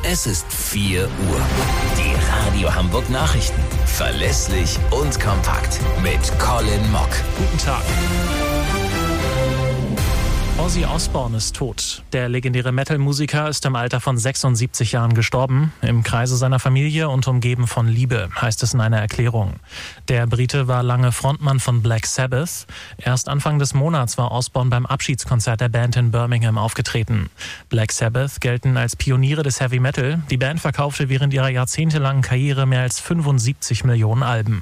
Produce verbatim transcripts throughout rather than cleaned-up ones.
Es ist vier Uhr. Die Radio Hamburg Nachrichten. Verlässlich und kompakt mit Colin Mock. Guten Tag. Ozzy Osbourne ist tot. Der legendäre Metal-Musiker ist im Alter von sechsundsiebzig Jahren gestorben, im Kreise seiner Familie und umgeben von Liebe, heißt es in einer Erklärung. Der Brite war lange Frontmann von Black Sabbath. Erst Anfang des Monats war Osbourne beim Abschiedskonzert der Band in Birmingham aufgetreten. Black Sabbath gelten als Pioniere des Heavy Metal. Die Band verkaufte während ihrer jahrzehntelangen Karriere mehr als fünfundsiebzig Millionen Alben.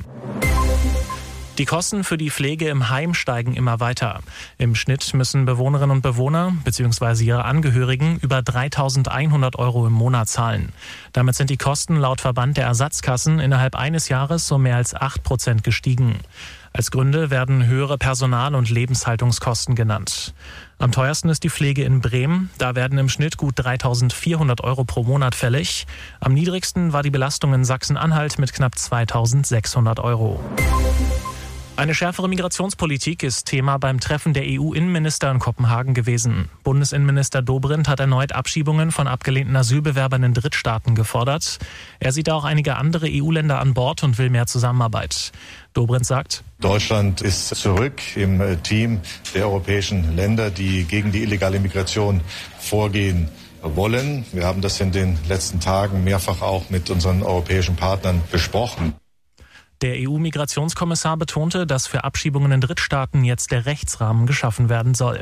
Die Kosten für die Pflege im Heim steigen immer weiter. Im Schnitt müssen Bewohnerinnen und Bewohner bzw. ihre Angehörigen über dreitausendeinhundert Euro im Monat zahlen. Damit sind die Kosten laut Verband der Ersatzkassen innerhalb eines Jahres um mehr als acht Prozent gestiegen. Als Gründe werden höhere Personal- und Lebenshaltungskosten genannt. Am teuersten ist die Pflege in Bremen. Da werden im Schnitt gut dreitausendvierhundert Euro pro Monat fällig. Am niedrigsten war die Belastung in Sachsen-Anhalt mit knapp zweitausendsechshundert Euro. Eine schärfere Migrationspolitik ist Thema beim Treffen der E U-Innenminister in Kopenhagen gewesen. Bundesinnenminister Dobrindt hat erneut Abschiebungen von abgelehnten Asylbewerbern in Drittstaaten gefordert. Er sieht auch einige andere E U-Länder an Bord und will mehr Zusammenarbeit. Dobrindt sagt: Deutschland ist zurück im Team der europäischen Länder, die gegen die illegale Migration vorgehen wollen. Wir haben das in den letzten Tagen mehrfach auch mit unseren europäischen Partnern besprochen. Der E U-Migrationskommissar betonte, dass für Abschiebungen in Drittstaaten jetzt der Rechtsrahmen geschaffen werden soll.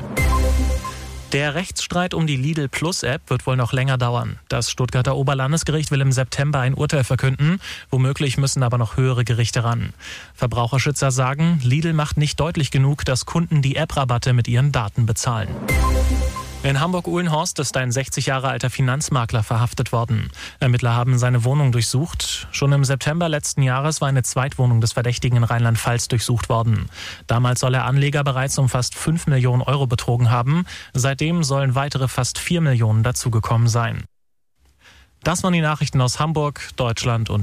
Der Rechtsstreit um die Lidl-Plus-App wird wohl noch länger dauern. Das Stuttgarter Oberlandesgericht will im September ein Urteil verkünden. Womöglich müssen aber noch höhere Gerichte ran. Verbraucherschützer sagen, Lidl macht nicht deutlich genug, dass Kunden die App-Rabatte mit ihren Daten bezahlen. In Hamburg-Uhlenhorst ist ein sechzig Jahre alter Finanzmakler verhaftet worden. Ermittler haben seine Wohnung durchsucht. Schon im September letzten Jahres war eine Zweitwohnung des Verdächtigen in Rheinland-Pfalz durchsucht worden. Damals soll er Anleger bereits um fast fünf Millionen Euro betrogen haben. Seitdem sollen weitere fast vier Millionen dazugekommen sein. Das waren die Nachrichten aus Hamburg, Deutschland und